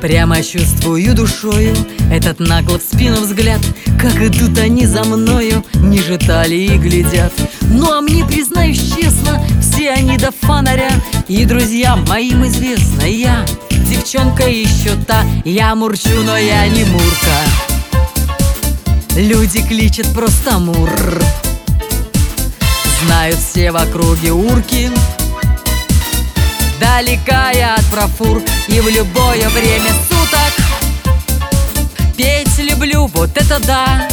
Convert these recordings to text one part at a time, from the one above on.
Прямо чувствую душою этот нагло в спину взгляд, как идут они за мною, ниже талии глядят. Ну а мне, признаюсь честно, все они до фонаря. И друзьям моим известно, я девчонка еще та. Я мурчу, но я не мурка. Люди кличат просто Мур. Знают все в округе урки. Далека я от профур и в любое время суток петь люблю, вот это да.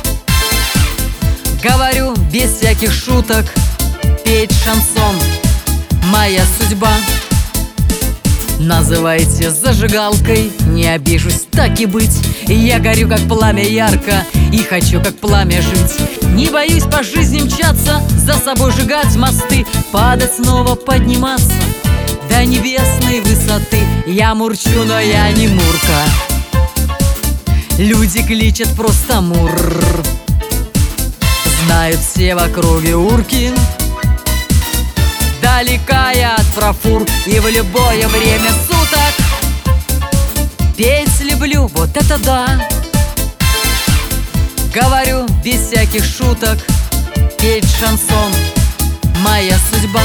Говорю без всяких шуток, петь шансон — моя судьба. Называйте зажигалкой, не обижусь, так и быть. Я горю, как пламя, ярко, и хочу, как пламя, жить. Не боюсь по жизни мчаться, за собой сжигать мосты, падать, снова подниматься до небесной высоты. Я мурчу, но я не мурка. Люди кличат просто Мур. Знают все в округе урки. Далека я от профур и в любое время суток петь люблю, вот это да. Говорю без всяких шуток, петь шансон — моя судьба.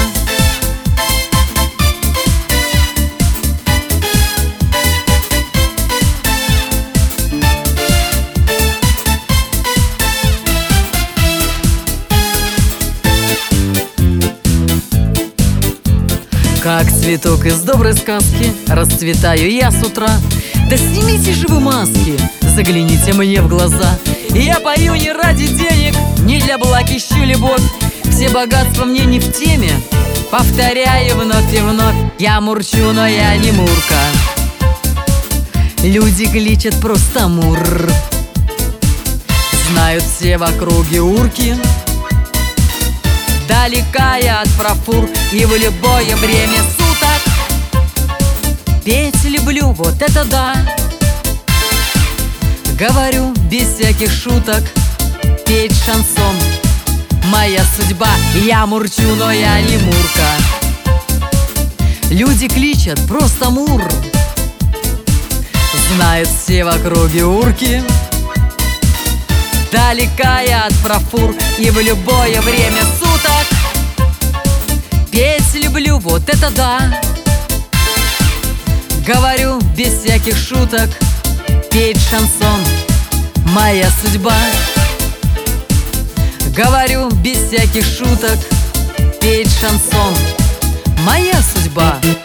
Как цветок из доброй сказки расцветаю я с утра. Да снимите же вы маски, загляните мне в глаза. Я пою не ради денег, не для благ ищу любовь. Все богатства мне не в теме, повторяю вновь и вновь. Я мурчу, но я не мурка. Люди кличат просто Мур. Знают все в округе урки. Далека я от профур и в любое время суток петь люблю, вот это да. Говорю без всяких шуток, петь шансон — моя судьба. Я мурчу, но я не мурка. Люди кличат просто Мур. Знают все в округе урки. Далека я от профур и в любое время суток петь люблю, вот это да. Говорю без всяких шуток, петь шансон — моя судьба. Говорю без всяких шуток, петь шансон — моя судьба.